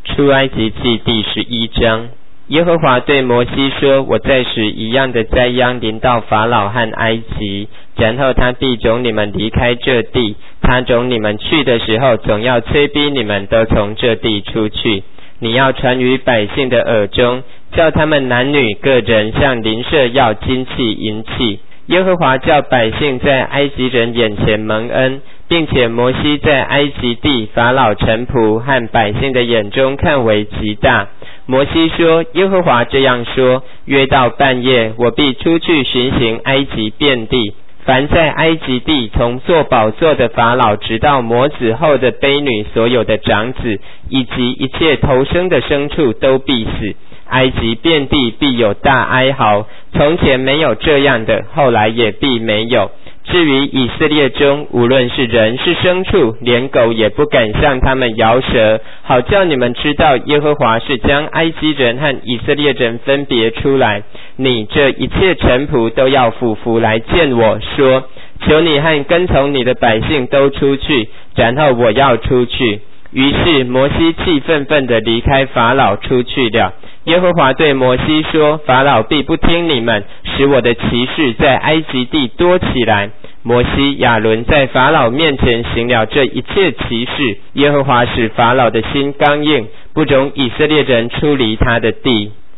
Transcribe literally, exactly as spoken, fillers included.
出埃及记第十一章。耶和华对摩西说，我再使一样的灾殃临到法老和埃及，然后他必容你们离开这地，他容你们去的时候，总要催逼你们都从这地出去。你要传于百姓的耳中，叫他们男女个人向邻舍要金器银器。耶和华叫百姓在埃及人眼前蒙恩，并且摩西在埃及地法老臣仆和百姓的眼中看为极大。摩西说，耶和华这样说，约到半夜，我必出去巡行埃及遍地，凡在埃及地从坐宝座的法老直到磨子后的婢女所有的长子，以及一切头生的牲畜都必死。埃及遍地必有大哀嚎，从前没有这样的，后来也必没有。至于以色列中，无论是人是牲畜，连狗也不敢向他们摇舌，好叫你们知道耶和华是将埃及人和以色列人分别出来。你这一切臣仆都要俯伏来见我，说，求你和跟从你的百姓都出去，然后我要出去。于是摩西气愤愤地离开法老出去了。耶和华对摩西说，法老必不听你们，使我的奇事在埃及地多起来。摩西、亚伦在法老面前行了这一切奇事，耶和华使法老的心刚硬，不容以色列人出离他的地。